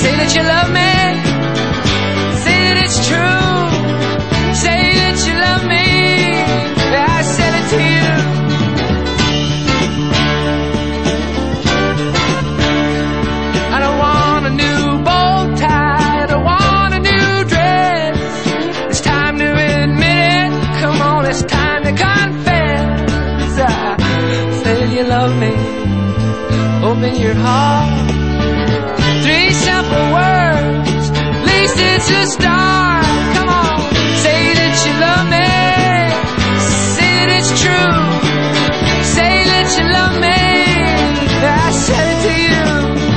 Say that you love me. Say that it's true. Say that you love me. I said it to you. I don't want a new bow tie. I don't want a new dress. It's time to admit it. Come on, it's time to confess. Say that you love me. Open your heart. 3 simple words. At least it's a start. Come on, say that you love me. Say that it's true. Say that you love me. I said it to you.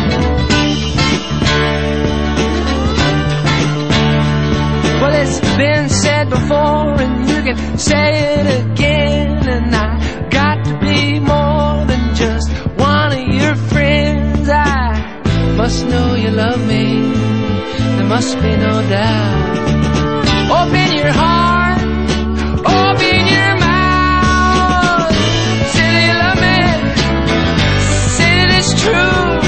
Well, it's been said before, and you can say it again. And I got to be more than just one of your friends. I must know you love me. There must be no doubt. Open your heart. Open your mouth. Say that you love me. Say that it's true.